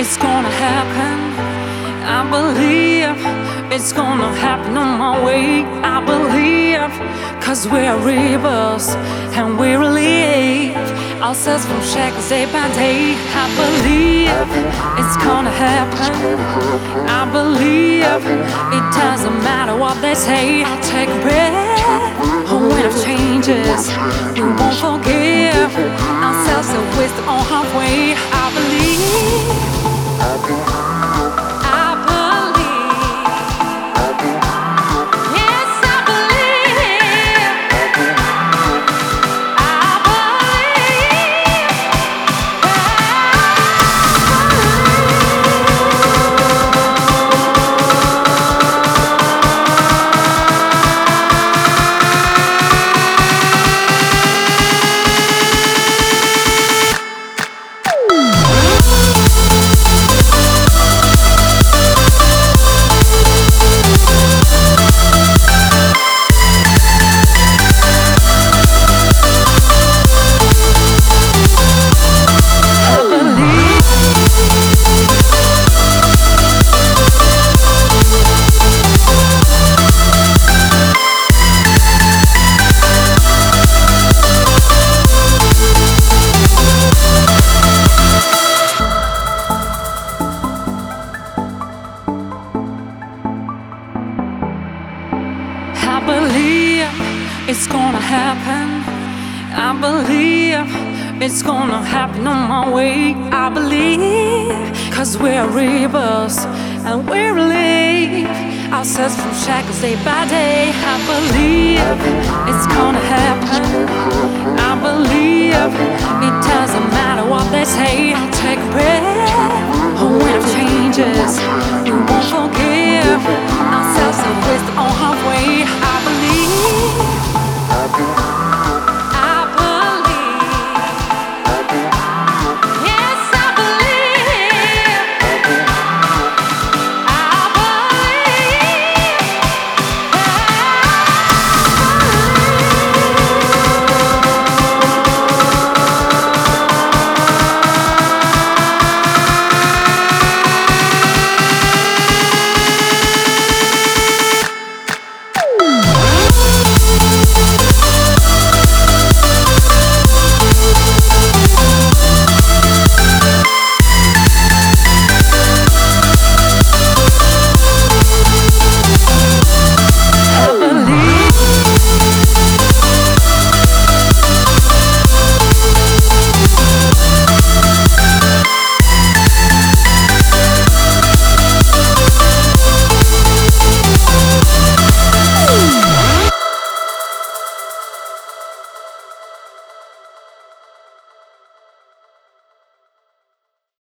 it's gonna happen. I believe it's gonna happen on my way. I believe, cause we're rebels and we relieve ourselves from shackles day by day. I believe it's gonna happen. I believe it doesn't matter what they say. I'll take a breath, a wind of changes. We won't forgive ourselves the wisdom on halfway. I believe. I believe it's gonna happen. I believe it's gonna happen on my way. I believe, cause we're rebels and we relieve ourselves from shackles day by day. I believe it's gonna happen. I believe it doesn't matter what they say. I'll take a breath, a wind of changes. We won't forgive